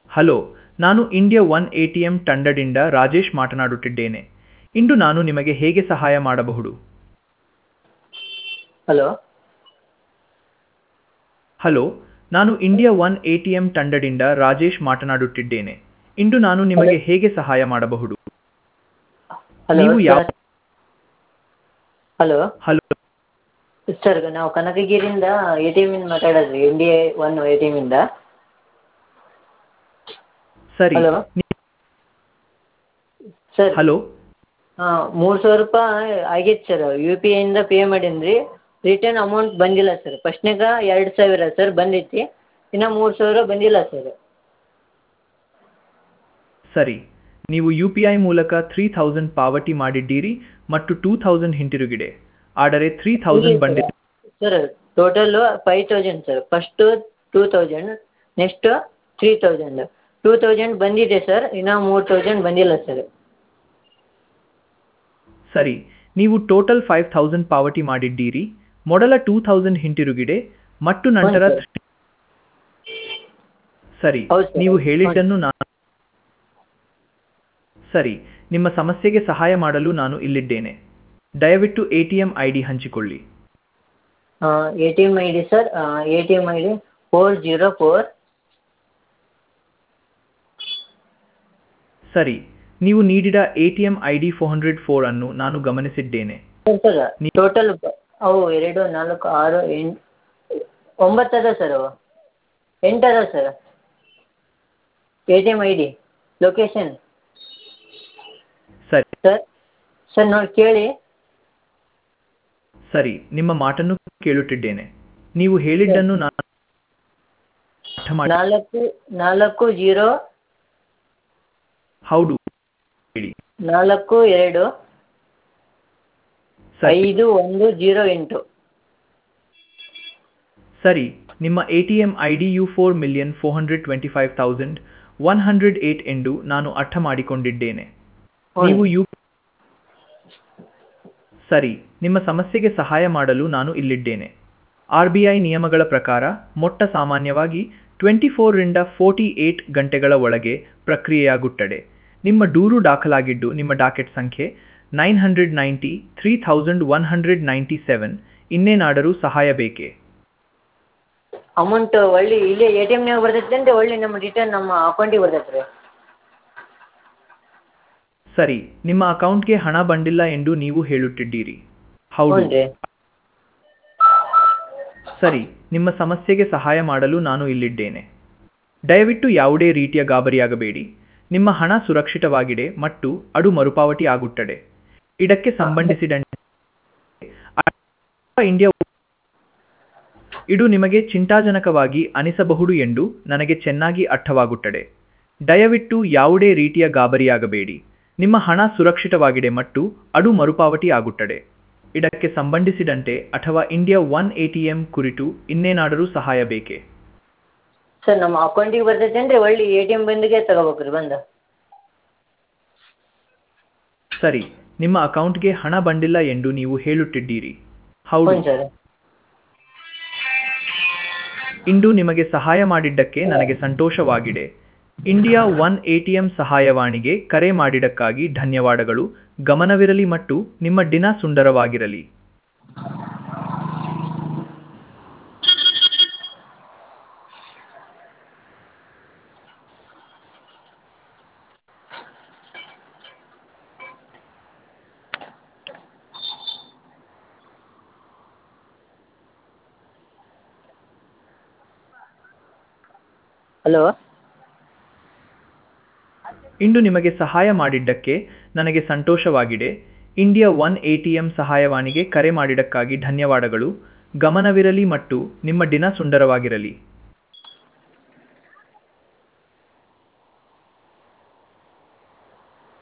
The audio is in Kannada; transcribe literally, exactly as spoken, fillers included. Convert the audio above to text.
ಹಲೋ, ನಾನು India one A T M ತಂಡದಿಂದ ರಾಜೇಶ್ ಮಾತನಾಡುತ್ತಿದ್ದೇನೆ. ಇಂದು ನಾನು ನಿಮಗೆ ಹೇಗೆ ಸಹಾಯ ಮಾಡಬಹುದು? ಹಲೋ ಹಲೋ, ನಾನು India one A T M ತಂಡದಿಂದ ರಾಜೇಶ್ ಮಾತನಾಡುತ್ತಿದ್ದೇನೆ. ಇಂದು ನಾನು ನಿಮಗೆ ಹೇಗೆ ಸಹಾಯ ಮಾಡಬಹುದು? ಹಲೋ ನೀವು ಯಾವ ಸರ್. ಹಲೋ ಹಲೋ ಸರ್, ನಾವು ಕನಕಗಿರಿಯಿಂದ ಎ ಟಿ ಎಮ್ಮಿಂದ ಮಾತಾಡೋದು, ಇಂಡಿಯಾ ಒನ್ ಎ ಟಿ ಎಮ್ಮಿಂದ. ಸರಿ. ಹಲೋ ನೀ- ಸರ್, ಹಲೋ ಹಾಂ ಮೂರು ಸಾವಿರ ರೂಪಾಯಿ ಆಗೈತೆ ಸರ್. ಯು ಪಿ ಐಯಿಂದ ಪೇ ಮಾಡೀನಿ ರೀ. ರಿಟರ್ನ್ ಅಮೌಂಟ್ ಬಂದಿಲ್ಲ ಸರ್. ಫಸ್ಟ್ನಾಗ ಎರಡು ಸಾವಿರ ಸರ್ ಬಂದೈತಿ, ಇನ್ನು ಮೂರು ಸಾವಿರ ಬಂದಿಲ್ಲ ಸರ್. ಸರಿ, ನೀವು ಯು ಪಿ ಐ ಮೂಲಕ ತ್ರೀ ಥೌಸಂಡ್ ಪಾವತಿ ಮಾಡಿದ್ದೀರಿ ಮತ್ತು ಟೂ ಥೌಸಂಡ್ ಹಿಂತಿರುಗಿದೆ. ಆದರೆ ತ್ರೀ ಥೌಸಂಡ್ ಬಂದಿದೆ. Sir total five thousand sir. First two thousand, next three thousand. Two thousand ಬಂದಿದೆ ಸರ್, ಇನ್ನು ಮೂರು ತೌಸಂಡ್ ಬಂದಿಲ್ಲ ಸರ್. ಸರಿ, ನೀವು ಟೋಟಲ್ ಫೈವ್ ಥೌಸಂಡ್ ಪಾವತಿ ಮಾಡಿದ್ದೀರಿ. ಮೊದಲ ಟೂ ಥೌಸಂಡ್ ಹಿಂತಿರುಗಿದೆ ಮತ್ತು ನಂತರ ಹ್ಞೂ ಸರ್. three- ಸರಿ, ಹೌದು ಸರ್. ನೀವು ಹ್ಞೂ ಹೇಳಿದ್ದನ್ನು ನಾನು ಸರಿ, ನಿಮ್ಮ ಸಮಸ್ಯೆಗೆ ಸಹಾಯ ಮಾಡಲು ನಾನು ಇಲ್ಲಿದ್ದೇನೆ. ದಯವಿಟ್ಟು A T M I D ಹಂಚಿಕೊಳ್ಳಿ. A T M I D sir, A T M I D four zero four. ಸರಿ, ನೀವು ನೀಡಿದ A T M I D four hundred four ಅನ್ನು ನಾನು ಗಮನಿಸಿದ್ದೇನೆ. ಸರ್ ನೀವು ಟೋಟಲ್ ಅವು ಎರಡು ನಾಲ್ಕು ಆರು ಎಂಟು ಒಂಬತ್ತು ಅದ ಸರ್. ಅವು ಎಂಟು ಅದ sir. A T M I D location ಸರಿ ಸರ್. ಸರ್ ನೋಡಿ ಕೇಳಿ. ಸರಿ, ನಿಮ್ಮ ಮಾತನ್ನು ಕೇಳುತ್ತಿದ್ದೇನೆ. ನೀವು ಹೇಳಿದ್ದನ್ನು ನಾನು ಅರ್ಥ ಮಾಡಿ. ನಾಲ್ಕು ನಾಲ್ಕು ಜೀರೋ ಹೌದು, ಹೇಳಿ. ನಾಲ್ಕು ಎರಡು ಸರಿ ಐದು ಒಂದು ಜೀರೋ ಎಂಟು. ಸರಿ, ನಿಮ್ಮ A T M I D ಯು four million four hundred twenty five thousand one hundred eight ಎಂದು ನಾನು ಅರ್ಥ ಮಾಡಿಕೊಂಡಿದ್ದೇನೆ. ನೀವು ಯು ಸರಿ, ನಿಮ್ಮ ಸಮಸ್ಯೆಗೆ ಸಹಾಯ ಮಾಡಲು ನಾನು ಇಲ್ಲಿದ್ದೇನೆ. ಆರ್ ಬಿ ಐ ನಿಯಮಗಳ ಪ್ರಕಾರ ಮೊಟ್ಟ ಸಾಮಾನ್ಯವಾಗಿ ಟ್ವೆಂಟಿ ಫೋರ್ರಿಂದ ಫೋರ್ಟಿ ಏಟ್ ಗಂಟೆಗಳ ಒಳಗೆ ಪ್ರಕ್ರಿಯೆಯಾಗುತ್ತದೆ. ನಿಮ್ಮ ದೂರು ದಾಖಲಾಗಿದ್ದು ನಿಮ್ಮ ಡಾಕೆಟ್ ಸಂಖ್ಯೆ nine hundred ninety three thousand one hundred ninety seven. ಇನ್ನೇನಾದರೂ ಸಹಾಯ ಬೇಕೇ? ಅಮೌಂಟ್ ಒಳ್ಳೆ ಇಲ್ಲೇ ಎ ಟಿ ಎಮ್ನಾಗ ಬರ್ತೈತೆ ಅಂದರೆ ಒಳ್ಳೆ ನಮ್ಮ ರಿಟರ್ನ್ ನಮ್ಮ ಅಕೌಂಟಿಗೆ ಬರ್ತೈತೆ ರೀ. ಸರಿ, ನಿಮ್ಮ ಅಕೌಂಟ್ಗೆ ಹಣ ಬಂದಿಲ್ಲ ಎಂದು ನೀವು ಹೇಳುತ್ತಿದ್ದೀರಿ, ಹೌದು? ಹ್ಞೂ ರೀ. ಸರಿ, ನಿಮ್ಮ ಸಮಸ್ಯೆಗೆ ಸಹಾಯ ಮಾಡಲು ನಾನು ಇಲ್ಲಿದ್ದೇನೆ. ದಯವಿಟ್ಟು ಯಾವುದೇ ರೀತಿಯ ಗಾಬರಿಯಾಗಬೇಡಿ. ನಿಮ್ಮ ಹಣ ಸುರಕ್ಷಿತವಾಗಿದೆ ಮತ್ತು ಅದು ಮರುಪಾವತಿ ಆಗುತ್ತದೆ. ಇದಕ್ಕೆ ಸಂಬಂಧಿಸಿದಂತೆ ಇಂಡಿಯಾ ಇದು ನಿಮಗೆ ಚಿಂತಾಜನಕವಾಗಿ ಅನಿಸಬಹುದು ಎಂದು ನನಗೆ ಚೆನ್ನಾಗಿ ಅರ್ಥವಾಗುತ್ತದೆ. ದಯವಿಟ್ಟು ಯಾವುದೇ ರೀತಿಯ ಗಾಬರಿಯಾಗಬೇಡಿ. ನಿಮ್ಮ ಹಣ ಸುರಕ್ಷಿತವಾಗಿದೆ ಮತ್ತು ಅದು ಮರುಪಾವತಿ ಆಗುತ್ತದೆ. ಇದಕ್ಕೆ ಸಂಬಂಧಿಸಿದಂತೆ ಅಥವಾ India one A T M ಕುರಿತು ಇನ್ನೇನಾದರೂ ಸಹಾಯ ಬೇಕೇ? ಸರ್ ನಮ್ಮ ಅಕೌಂಟಿಗೆ ಬರ್ತೈತೆ ಅಂದರೆ ಒಳ್ಳೆ ಎ ಟಿ ಎಮ್ ಬಂದಿಗೆ ತಗೋಬೇಕು ರೀ ಬಂದು. ಸರಿ, ನಿಮ್ಮ ಅಕೌಂಟ್ಗೆ ಹಣ ಬಂದಿಲ್ಲ ಎಂದು ನೀವು ಹೇಳುತ್ತಿದ್ದೀರಿ, ಹೌದು? ಹ್ಞೂ ಸರ್. ಇಂದು ನಿಮಗೆ ಸಹಾಯ ಮಾಡಿದ್ದಕ್ಕೆ ನನಗೆ ಸಂತೋಷವಾಗಿದೆ. India one A T M ಸಹಾಯವಾಣಿಗೆ ಕರೆ ಮಾಡಿದ್ದಕ್ಕಾಗಿ ಧನ್ಯವಾದಗಳು. ಗಮನವಿರಲಿ ಮತ್ತು ನಿಮ್ಮ ದಿನ ಸುಂದರವಾಗಿರಲಿ. ಹಲೋ ಇಂದು ನಿಮಗೆ ಸಹಾಯ ಮಾಡಿದ್ದಕ್ಕೆ ನನಗೆ ಸಂತೋಷವಾಗಿದೆ. India one A T M ಸಹಾಯವಾಣಿಗೆ ಕರೆ ಮಾಡಿದ್ದಕ್ಕಾಗಿ ಧನ್ಯವಾದಗಳು. ಗಮನವಿರಲಿ ಮತ್ತು ನಿಮ್ಮ ದಿನ ಸುಂದರವಾಗಿರಲಿ.